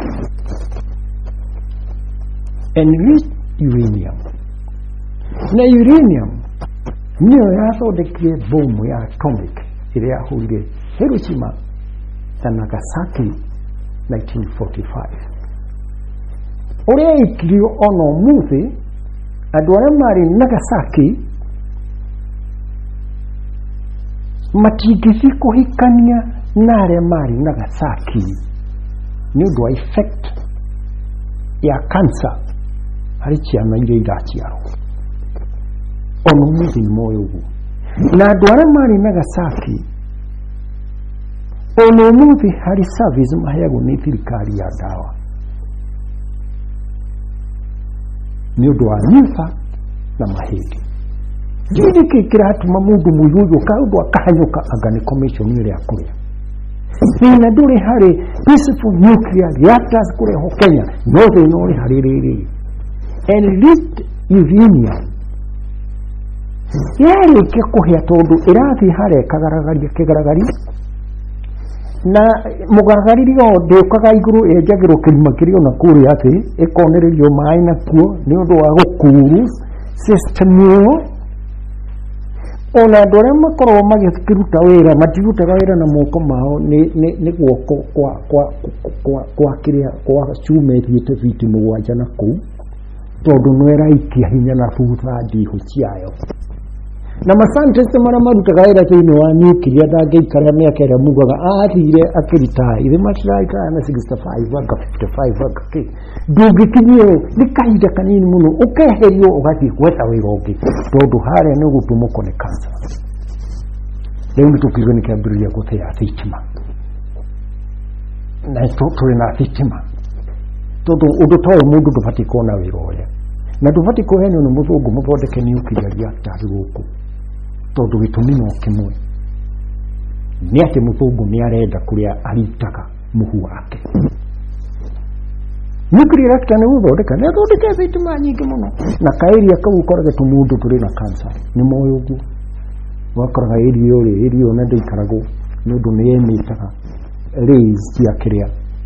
enriched uranium na uranium niyo yathondekire bomu ya atomic iria yahuire Hiroshima na Nagasaki nineteen forty-five uria ikirio ono muthi andu aria mari Nagasaki matingĩthi kũhikania na aria mari Nagasaki ni ũndũ wa effect ya cancer harĩ ciana iria iraciarwo ono muthi nĩ moĩ ũguo na andũ aria mari Nagasaki ono muthi harĩ service maheagwo nĩ thirikari ya ndawa ni ũndũ wa nyufa na mahĩndĩ Gini kikiratuma mundu muyuyu kaudu akahanyuka agani commission ile ya kuria. Sina dure hari peaceful nuclear reactors kure ho Kenya. Noze nori hari riri. Enriched uranium. Yari kekuhia tondu irathi hare kagaragari kegaragari. Na mugaragari yo ndeukaga iguru ejagiro kirima kirio na kuri ati ekonererio mai na kuo ni undu wa gukuru system yo ona ndore makoro magikiruta wira matiguta wira na moko mao ni ni ni guoko kwa kwa kwa kwa kiria kwa chume thiete fiti mugwanja na ku tondu nwera ikia hinya na futha ndiho ciayo na masantese mara marutaga wira thiini wa nuclear ndangĩikara mĩaka ĩrĩa mugaga athire akĩrita ithe matiraikara na sixty-five anga fifty-five anga ki ndũngĩkinyio nĩ kahinda kanini mũno ũkeherio ũgathiĩ gwetha wĩra ũngĩ tondu harĩa nĩ gũtumũko nĩ cancer rĩu nĩtũkĩrwo nĩ kĩambĩrĩria gũthĩa thitima na tũrĩ na thitima tondu ũndũ ta ũyũ mũndũ ndũbatiĩ kuona wĩra ũrĩa na ndũbatiĩ kũhenio nĩ mũthũngũ mũthondeke nuclear reactor gũkũ tondu gĩtũmi no kĩmwe nĩ atĩ mũthũngũ nĩ arenda kũrĩa aritaga mũhu wake nuclear reactor nĩ gũthondeka nĩ athondeke thitima nyingĩ mũno na kaĩria kau ũkoraga tũmũndũ tũrĩ na cancer nĩ moĩ ũguo wakoraga ĩrio rĩ ĩrio na ndĩikaragwo nĩ ũndũ nĩ emĩtaga rays cia kĩrĩa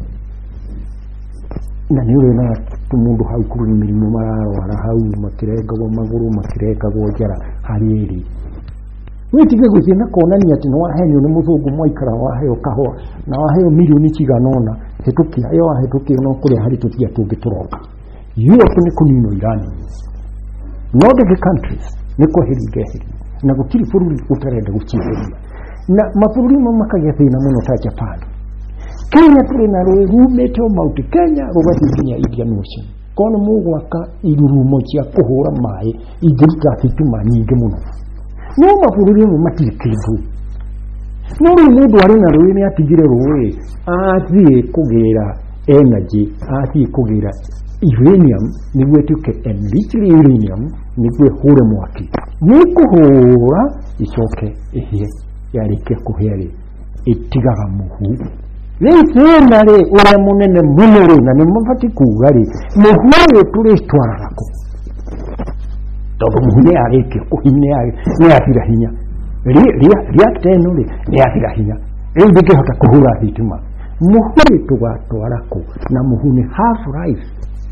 na nĩ ũrĩ na tũmũndũ hau kũrĩ mĩrimũ mararwara hau makĩrengagwo magũrũ makĩrengagwo njara harĩ ĩri witige gũthiĩ na kuonania atĩ nĩ wahenio nĩ mũthũngũ mwaikara waheo kahũa na waheo milioni cigana ũna hĩtũkia ĩyo wahĩtũkia no kũrĩa harĩ tũtia tũngĩ tũroka Europe nĩ kũninwo Irani Nordic countries nĩ kweheria ingeheria na gũtirĩ bũrũri ũtarenda gũcieheria na mabũrũri mamwe makagĩa thĩna mũno ta Japan Kenya tũrĩ na rũĩ rumĩte o Mount Kenya rũgathiĩ nginya Indian Ocean kono mũgwaka irurumo cia kũhũra maĩ ingĩruta thitima nyingĩ mũno no mabũrũri amwe matirĩ kĩndũ no rĩu mũndũ arĩ na rũĩ nĩ atigire rũĩ athiĩ kũgĩra energy athiĩ kũgĩra uranium nĩguo ĩtuĩke enriched uranium nĩguo ĩhũre mwaki nĩ kũhũra icoke ĩhĩe yarĩkia kũhĩa rĩ ĩtigaga mũhu rĩu thĩna rĩ ũrĩa mũnene mũno rĩ na nĩ mabatiĩ kuuga rĩ mũhu ũyũ tũrĩtwaraga kũ tondu mũhu nĩ yarĩkia kũhinya nĩ yathira hinya reactor ĩno rĩ nĩ yathira hinya rĩu ndĩngĩhota kũhũra thitima mũhu rĩ tũgatwara kũ na mũhu nĩ half life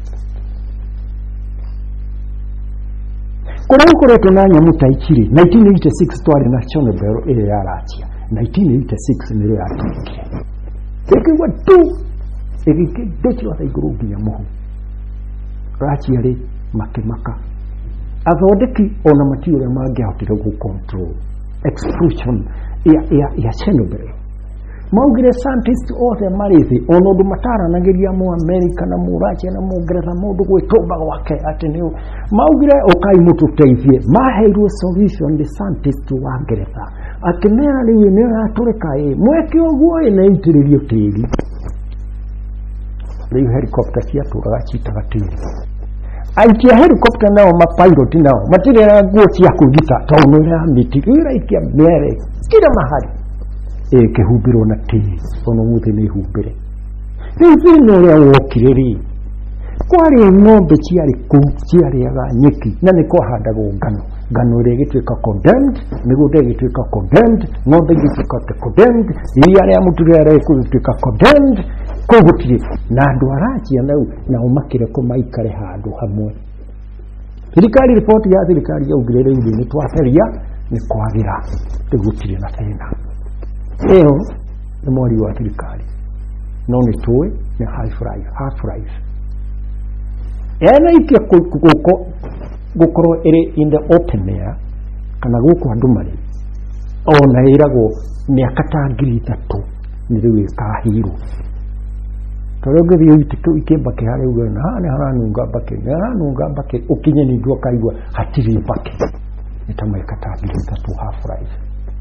kũrĩa gũkoretwo na nyamũ ta ici rĩ nineteen eighty-six twarĩ na Chernobyl ĩrĩa yaracia nineteen eighty-six nĩrĩo yatũrĩkire ĩkĩgwa tu ĩgĩkĩndũciothe igũrũ nginya mũhu racia rĩ makĩmaka athondeki ona matiũ ũrĩa mangĩahotire gũcontrol explosion ya ya ya Chernobyl maugire scientists othe marĩ thĩ ona ũndũ mataranagĩria mu America na mu Russia na mu Ngeretha mũndũ gwĩtũmba gwake atĩ nĩ maugire ũkai mũtũteithie maheirwo solution the scientists wa Ngeretha akĩmera rĩu nĩ yatũrĩka ĩ mweke ũguo ĩ na itĩrĩrio tĩri riu helicopter cia turaga citaga tiri aikia helicopter nao mapilot nao matirera nguo cia kugita tono ya miti ira ikia mere kila mahali e kihumbirwo na tiri ono muthe ni humbire riu no ya wokireri kwari ng'ombe ciari ku ciariaga nyeki na niko handagwo ngano ngano ire gituika condemned migude gituika condemned ng'ombe gituika condemned iria ria muturere gituika condemned kogutire na andu arachia nau na umakire ko maikare handu hamwe thirikari report ya thirikari ya ugirere indi ni twatheria ni kwagira tegutire na thina eo ni mori wa thirikari no ni tuwe ni half life half life ena ikia kuko gukoro ere in the open air kana guko andu mari ona irago miaka ta ngiri itatu ni riu kahiru toroge biyo itiko ikemba ke hare uga na ne haranunga bake ne haranunga bake ukinye ni ndwa kaigwa hatiri bake nitama ikata ngiri itatu half life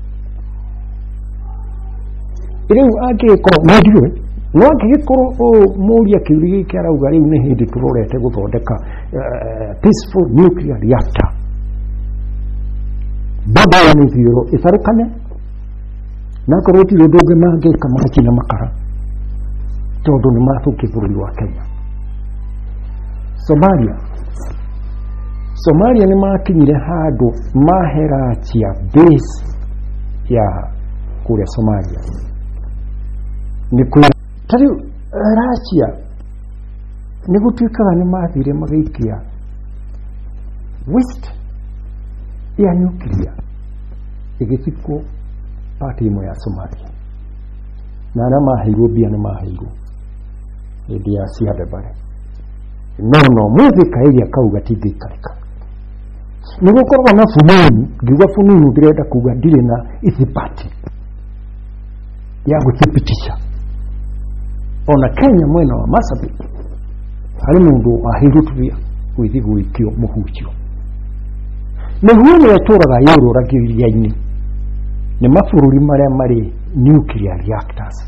iriu ake ko nadiwe no ngikoro o muria kiuri kiara uga riu ne hindi turorete guthondeka peaceful nuclear reactor baba ni zero isarukane na koroti rodoge mange kama kina makara todo ni mathuki bururi wa Kenya Somalia Somalia ni makinyire hado maheratia base ya kule Somalia ni kwa tari rachia ni gutuikaga ni mathire magaikia waste ya nuclear igithiko party mo ya Somalia na na mahiru bia na mahiru ndia siade bare no no muzi kaiya kauga tigikarika nigo korwa na fununi giwa fununu direta kuga dire na ithipati ya guthipitisha ona Kenya mwena wa Marsabit hari mundu ahirutubia kwithigu ikio muhuchio ne huone yatoraga yoro ragiria-ini ni mafururi maria mari nuclear reactors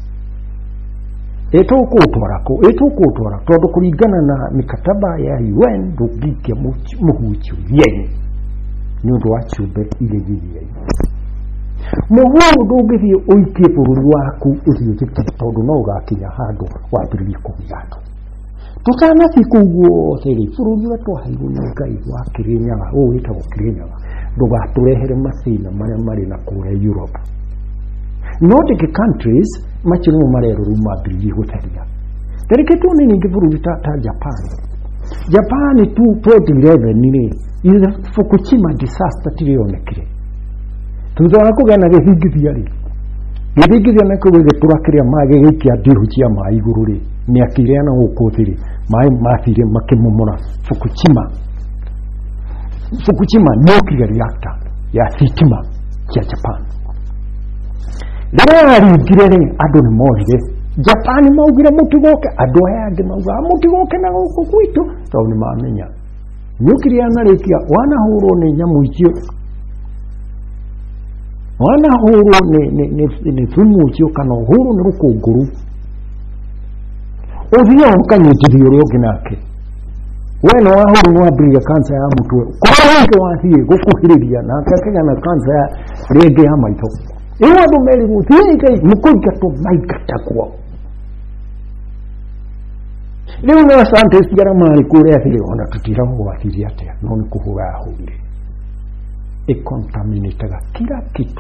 eto kutwarako eto kutwara todo kuringana na mikataba ya U N ndugikia muhuchio yeye ni undu wa chube ile giria muhuo ndugithie uikie bururi waku uthiyuthike tondu no ugakinya handu wambiririe kugiandu tutana kikuguo thiri bururi wetu haigu ni ngai wa Kirinyaga o witagwo Kirinyaga ndugaturehere mathina maria mari na kure Europe Nordic countries machino marero rumabiririe gutheria teriketu ni ningi bururi ta, ta Japan Japan tu twenty eleven ni ile Fukushima disaster tirionekire tuzoa kugana githingithia ri githingithia na kuwe turakiria mage gikia ndihu cia mai iguru ri ni akire na gukuthiri mai mathire makimumura Fukushima Fukushima nuclear reactor ya sitima ya Japan Dara ringire ri andu ni morire Japan maugire mutigoke andu aya angi mauga mutigoke na guku kwitu to ni mamenya nuclear na rikia wana huro ni nyamu icio wana huru ni ni ni ni thumu cio kana huru ni rukunguru uthia ukanyitirio rio ginake wena wa huru no abriga cancer ya mutwe kwa wathie gukuhiriria na akakenya na cancer ya rege ya maitho iwa ndo meri muthie kai mukuika to maikata kwa leo na sante sigara mali kure afile ona tutira ho wathiri atia no ni kuhura hurire ikontaminitaga kila kitu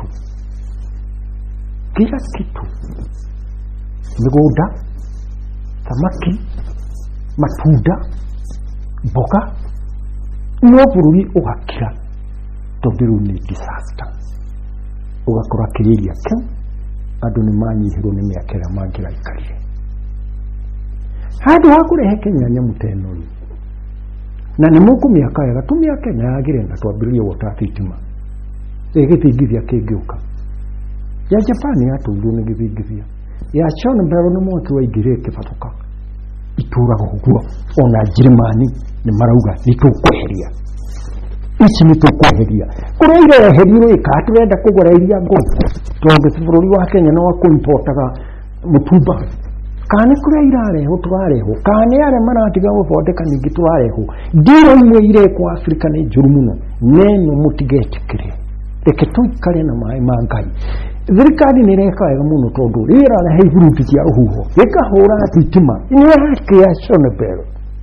kila kitu migunda samaki matunda mboga no bururi ugakira tondiru ni disaster ugakora kiriria ke andu ni manyihirwo ni miakera mangira ikarire handu hakurehe Kenya nyamuteno na ni muku miaka ya gatumia Kenya yagire na twambiririe water thitima egithingithia kingiuka ya Japan ya tundu ni githingithia ya China mbero no moto wa igire kibatuka itura guguo ona Germany ni marauga ni tukweheria ici ni tukweheria kureire heriro ikaturenda kugora iria ngo tondu bururi wa Kenya no akuimportaga mutumba kane kure irareho turareho kane yare maratiga gũthondeka ningĩ turareho ndiro imwe ire kwa Afrika nĩ njũru mũno neno mũtigetikire reke tũikare na maĩ ma Ngai thirikari nĩ ĩreka wega mũno tondũ ĩrarehe iburuti cia rũhuho ĩkahũra thitima nĩ haki ya Chernobyl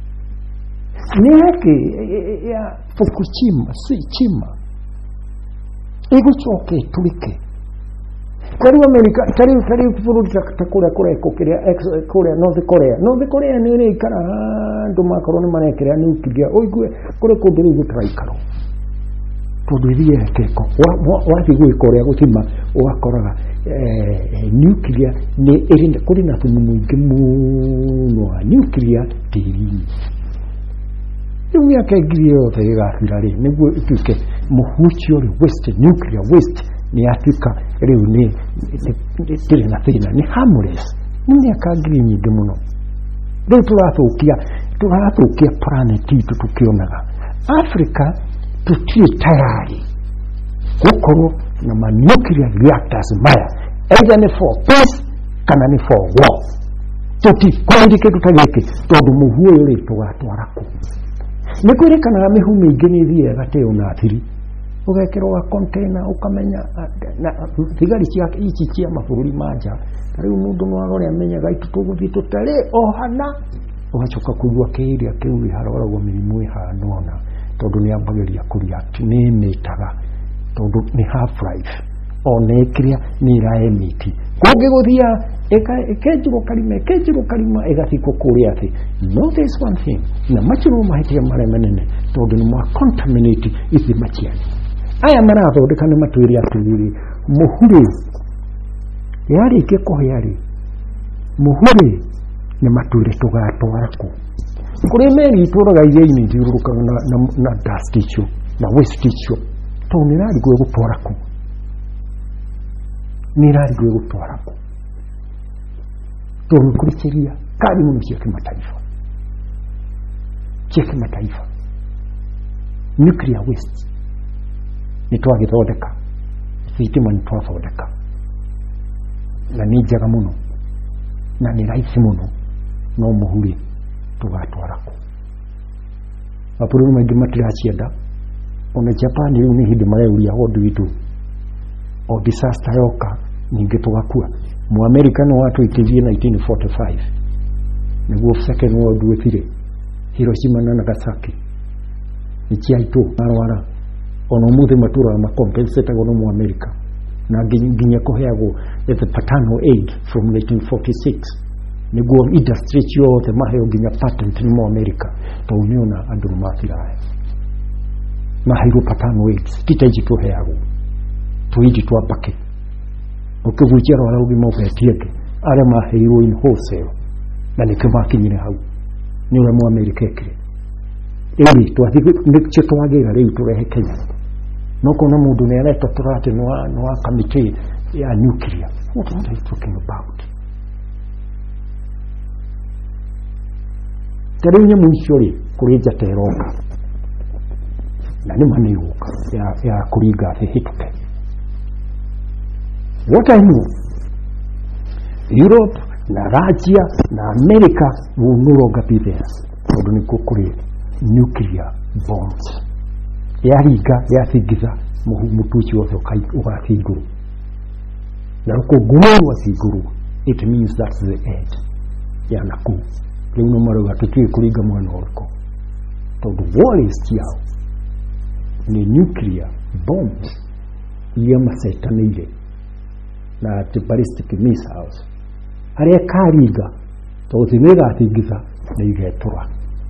nĩ haki ya Fukushima si chima ĩgũcoka ĩtũrĩke Kari Amerika kari kari bũrũri ta kũrĩa kũreko kĩrĩa kũrĩa North Korea North Korea nĩ ĩrĩ ikara andũ makorwo nĩ marekĩra nuclear oigue kũrĩ kũndũ rĩu gũtaraikaro tondũ ĩthiĩ keko wathiĩ gwĩka ũrĩa gũthima ũgakoraga nuclear nĩ ĩrĩ kũrĩ na thumu mũingĩ mũno wa nuclear tĩri-inĩ rĩu mĩaka ngiri yothe ĩgathira rĩ nĩguo ĩtuĩke mũhucio rĩ waste nuclear waste ni Afrika rĩu nĩ tĩrĩ na thĩna nĩ harmless nĩ mĩaka ngiri nyingĩ mũno rĩu tũrathũkia tũrathũkia planet itũ tũkĩonaga Afrika tũtirĩ tayari gũkorwo na ma nuclear reactors maya either nĩ for peace kana nĩ for war tũtikwendĩ kĩndũ ta gĩkĩ tondũ mũhu ũyũ rĩ tũgatwara kũ nĩ kwĩrĩkanaga mĩhu mĩingĩ nĩ ĩthiaga ĩgateo na thiri ũgekĩrwo container ukamenya na thigari cia ici cia mabũrũri manja rĩu mũndũ no agore amenyaga itu tũgũthiĩ tũtarĩ ohana ũgacoka kũigua kĩĩrĩa kĩu haroragwo mĩrimũ ĩhanona tondũ nĩ ambagĩria kũreact nĩ mĩtaga tondũ nĩ half life ona ĩkĩrĩa nĩ ĩraemiti kũngĩgũthia ĩkenjirwo karima ĩkenjirwo karima ĩgathikwo kũrĩa thĩ no this one thing na macio mahĩtia marĩa manene tondũ nĩ ma contaminate ithima cianyu aya marathondeka nĩ matwĩre atĩrĩrĩ mũhurĩ yarĩkia kũhĩa rĩ mũhurĩ nĩ matwĩre tũgatwara kũ kũrĩ meri itũraga iria-inĩ ithiũrũrũkaga na, na, na dust icio na waste icio tondũ nĩ ĩrarigwo gũtwara kũ nĩ ĩrarigwo gũtwara kũ tondũ kũrĩ sheria kali mũno cia kimataifa cia kimataifa nuclear waste ni twagĩthondeka thitima nĩ twathondeka na nĩ njega mũno na nĩ raithi mũno no mũhurĩ tũgatwara kũ mabũrũri maingĩ matiracienda ona Japan rĩu nĩ hĩndĩ mareuria ũndũ witũ o disaster yoka ningĩ tũgakua Mũamerika no watũikĩrie nineteen forty-five nĩguo second world wĩthire Hiroshima na Nagasaki nĩ ciaitũ marwara ona mũthĩ matũra makompensate gono Mũamerika na nginya kũheagwo the paternal aid from nineteen forty-six nĩguo industry yothe maheo nginya patent nĩ Mũamerika tondũ nĩona andũ mathirae maheirwo paternal aid titaiji tũheagwo tuiji twapake ukĩgũikia rwara ũgima ũgetieke arĩa maheirwo in wholesale na nĩkĩo makinyire hau nĩ ũrĩa Mũamerika ekire rĩu twathiĩ nĩkĩo twagĩra rĩu tũrehe Kenya no kuna mũndũ nĩ aretwo tũrate nĩ wa committee ya nuclear what are they talking about tarĩu nyamũ icio rĩ kũrĩ njata ĩroka na nĩ manĩgũka ya, ya kũringa thĩ hĩtũke what I know Europe na Russia na America will no longer be there tondũ nĩ kũrĩ nuclear bombs yaringa yathingitha mũtuci wothe ũgathiĩ igũrũ na rũkũngũ rwathiĩ igũrũ it means that's the end ya nakũu rĩu no marauga tũtiũĩ kũringa mwena ũrĩkũ tondũ warriors ciao nĩ nuclear bombs iria macetanĩire na ballistic missiles harĩa karinga tondũ thimĩgathingitha na igetũra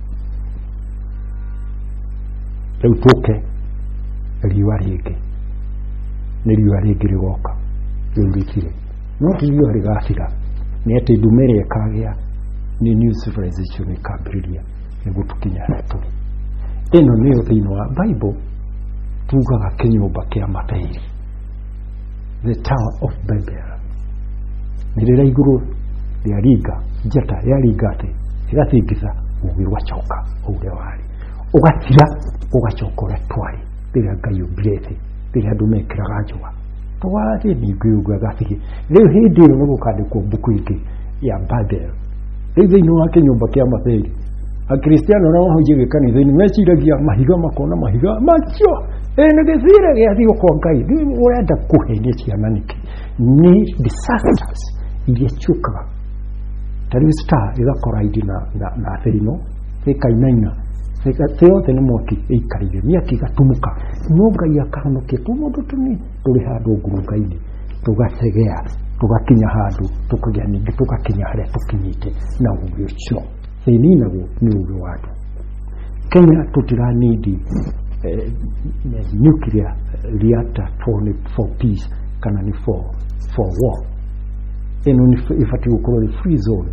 rĩu tũke riũa rĩngĩ nĩ riũa rĩngĩ rĩgoka rĩu rĩkire no ti riũa rĩgathira nĩ atĩ ndume ĩrĩa ĩkagĩa nĩ new civilization ĩkambĩrĩria nĩguo tũkinya harĩa tũrĩ ĩno nĩyo thĩinĩ wa Bible tugaga kĩnyũmba kĩa mathĩri the Tower of Babel nĩ rĩrĩa igũrũ rĩaringa njata yaringa atĩ ĩgathingitha ũgĩ ũgacoka ũrĩa warĩ ũgathira ũgacoka ũrĩa twarĩ rĩrĩa Ngai ombire thĩ rĩrĩa andũ mekĩraga njũa twathĩ ningĩ ũguo agathige rĩu hĩndĩ ĩyo nĩ gũkandĩkwo mbuku ingĩ ya Babel Either no akinyumba kia matheri. A Cristiano na hoje kanitha ni meciragia mahiga makona mahiga macho. Ene githire gia thio kwa Ngai. Ni urenda kuhenia ciana niki. Ni disasters iria chukaga. Tari star igakora idi na na na therino. Ikainaina. Theo tene mwaki ikarire miaki gatumuka. Ngai akahonokia tumundu tuni turi handu ngurungaini. Tugasegea, tugakinya handu, tukagĩa ningĩ tugakinya harĩa tukinyĩte na ũguo ũcio. Thĩinĩ naguo nĩ ũguo watu. Kenya tutiranidi eh, nuclear reactor for, for peace kana ni for, for war. Ĩno nĩ ĩbatiĩ gũkorwo nĩ free zone.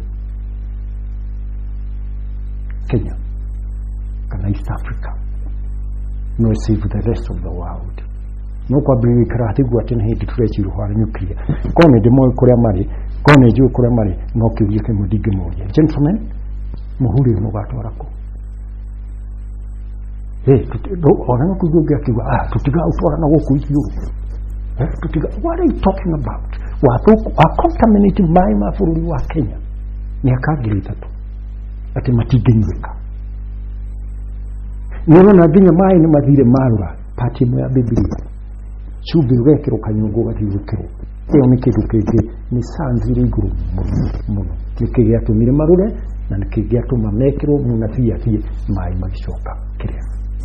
Kenya kana East Africa no save the rest of the world. No kwa bili karati gwa tena hiti turechi ruhara nuclear. Kone demo kuria mari, kone juu kuria mari, no kiuye ke mudige moja. Gentlemen, muhuri mugato rako. Eh, do ona no kujuga kiwa ah tutiga utora na woku ikiyo. Eh, tutiga what are you talking about? Watu a contaminated mai mafururi wa Kenya. Ni akagirita tu. Ati matigenyeka. Nero na dinya mai ni mathire marura pati mo ya Biblia. Chubi wekero kanyungu gathirukiro. Iyo ni kindu kingi ni sanzire iguru muno. Kiki yatumire marure na kiki yatuma mekero munathia thie mai magicoka kiria.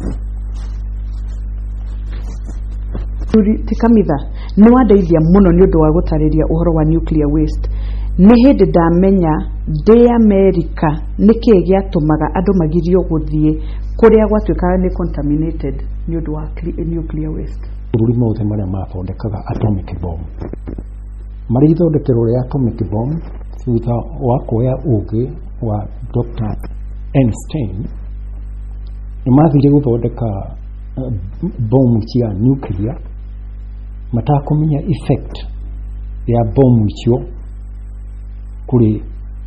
Turi tikamitha no wadeithia muno ni undu wa gutariria uhoro wa nuclear waste. Ni hindi ndamenya de America niki giatumaga andu magirio guthie kuria gwatuikaga ni contaminated ni undu wa nuclear waste. Bururi mothe maria mathondekaga atomic bomb mari ithondekero ria atomic bomb thutha wa kuoya ugi wa Doctor Einstein ni mathire guthondeka uh, bomb cia nuclear matakumenya effect ya bomb icio kuri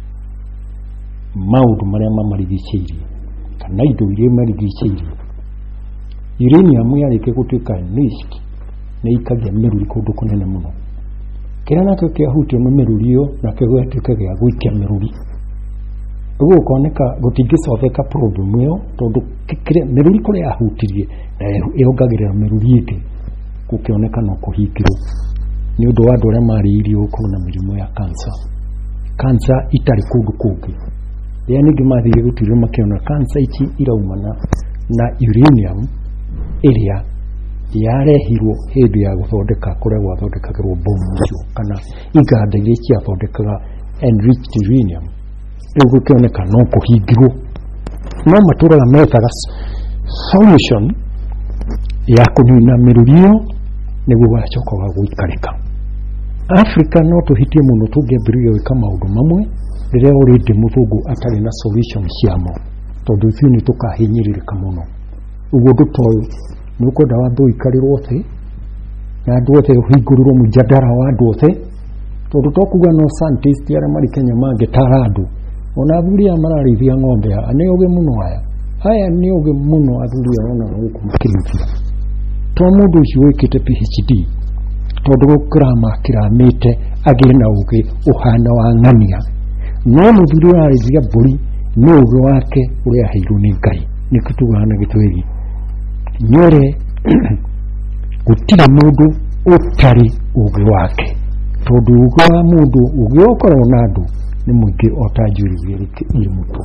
maundu maria mamarigicĩirie kana indo iria marigicĩirie. Uranium yareke gutuika nist na ikagia meruri kundu kunene muno. Kira nakyo kiahutio na meruri yo na kigwetuka gia gwikia meruri. Ugo koneka gutingicoveka problem yo tondu kire meruri kuri ahutirie na ihongagirira meruri ite gukioneka no kuhingirwo. Ni undu wa andu aria mariirio ku na mirimo ya cancer. Cancer itari kundu kungi. Yani gimathire gutire makiona cancer ichi iraumana na uranium area yarehirwo hindi ya guthondeka kuria gwathondekagirwo bomu icio kana iganda iria ciathondekaga enriched uranium. Riu gukioneka no kuhingirwo no maturaga methaga solution ya kunina miruri iyo niguo gacokaga guikarika. Africa no tuhitie muno tungiambiriria gwika maundu mamwe riria urindi muthungu atari na solution ciamo tondu ithuĩ ni tukahinyiririka muno. Uguo ndutoyo nukwenda wandu ikarirwo thi na andu othe hingurirwo mujadara wa andu othe tondu tokuga no scientist aria mari Kenya mangitara andu ona athuri amararithia ng'ombe ane uge muno aya aya ni uge muno athuri ona guku makirithia to mundu ucio wikite P H D tondu gukirama kiramite agire na uge uhana wa ng'ania no muthuri arithia mburi ni uge wake uria aheirwo ni Ngai ni kutugana gitwegi nyore gutira mundu utari ugi wake tondu ugi wa mundu ugi okorwo na andu ni mwingi otanjuririe iri mutu.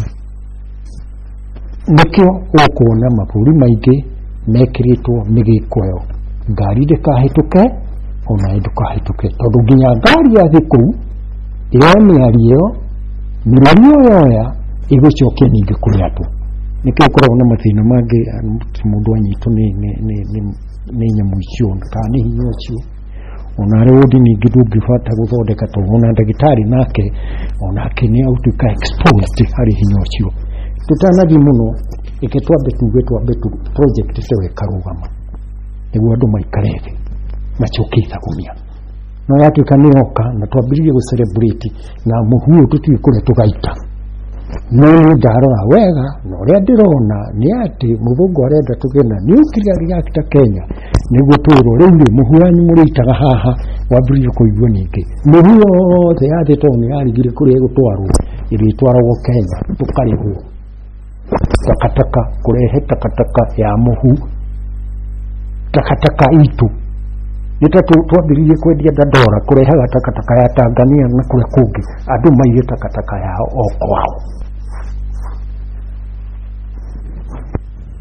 Nikio ukuona maburi maingi mekiritwo migikoyo ngari ndikahituke ona ndukahituke tondu nginya ngari ya thiku irani ario mirori yoya igucokia ningi kuri andu. Nikio korwo na mathina mangi mundu anyitu ni ni ni ni nyamu icio kana ni hinya icio ona rodi ningi ndungifata guthondeka to ona ndagitari nake ona kini autuka exposed hari hinya icio tutanathi muno iketwa betu betu betu project sewe karugama niguo andu maikarete macokitha kumia no yatuka ni oka na twambiririe gu celebrate na muhuo tutui kure tugaita no ndarora wega no ria ndirona ni ati muthungu arenda tugena nuclear reactor Kenya niguo twiro riu muhuanyi muritaga haha wambiririe kuigua ningi muhuo the yathito ni arigire kuri gutwarwo ilitwaragwo Kenya tukarĩhwo takataka kurehe takataka ya muhu takataka itu nitatu twambiririe kwendia ndora kurehaga takataka ya Tanzania na kule kungi andu maire takataka yao o kwao